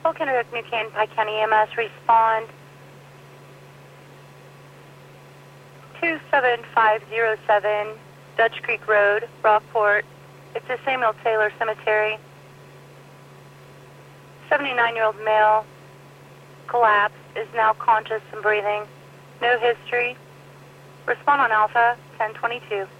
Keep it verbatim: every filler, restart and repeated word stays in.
Kennebec, New Canaan, Pike County E M S, respond two seven five zero seven Dutch Creek Road, Rockport. It's a Samuel Taylor Cemetery. seventy-nine-year-old male, collapsed, is now conscious and breathing. No history. Respond on Alpha ten twenty-two.